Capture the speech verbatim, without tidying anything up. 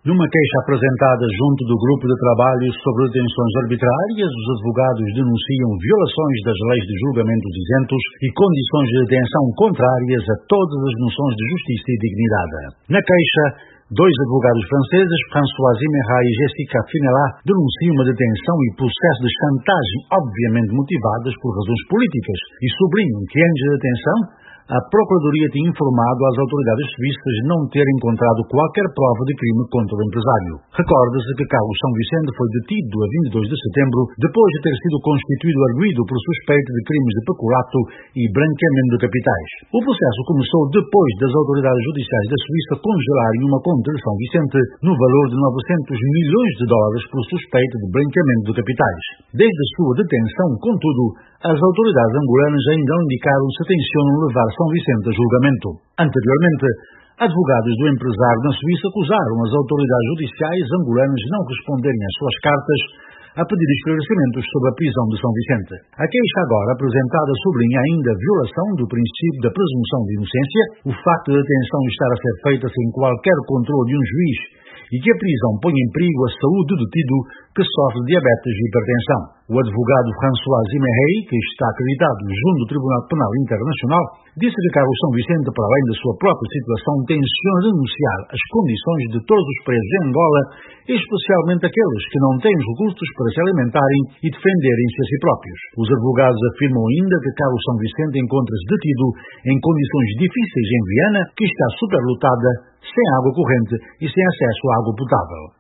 Numa queixa apresentada junto do grupo de trabalho sobre detenções arbitrárias, os advogados denunciam violações das leis de julgamentos isentos e condições de detenção contrárias a todas as noções de justiça e dignidade. Na queixa, dois advogados franceses, François Zimmermann e Jessica Finelat, denunciam uma detenção e processo de chantagem obviamente motivadas por razões políticas e sublinham que antes da detenção, a Procuradoria tinha informado às autoridades suíças não ter encontrado qualquer prova de crime contra o empresário. Recorda-se que Carlos São Vicente foi detido a vinte e dois de setembro, depois de ter sido constituído arguido por suspeito de crimes de peculato e branqueamento de capitais. O processo começou depois das autoridades judiciais da Suíça congelarem uma conta de São Vicente no valor de novecentos milhões de dólares por suspeito de branqueamento de capitais. Desde a sua detenção, contudo, as autoridades angolanas ainda não indicaram se tencionam levar São Vicente a julgamento. Anteriormente, advogados do empresário na Suíça acusaram as autoridades judiciais angolanas de não responderem às suas cartas a pedir esclarecimentos sobre a prisão de São Vicente. A queixa agora apresentada sublinha ainda a violação do princípio da presunção de inocência, o facto de a detenção estar a ser feita sem qualquer controle de um juiz e que a prisão põe em perigo a saúde do detido que sofre diabetes e hipertensão. O advogado François Zimmermann, que está acreditado junto do Tribunal Penal Internacional, disse que Carlos São Vicente, para além da sua própria situação, tenciona denunciar as condições de todos os presos em Angola, especialmente aqueles que não têm os recursos para se alimentarem e defenderem-se a si próprios. Os advogados afirmam ainda que Carlos São Vicente encontra-se detido em condições difíceis em Viana, que está superlotada, sem água corrente e sem acesso à água potável.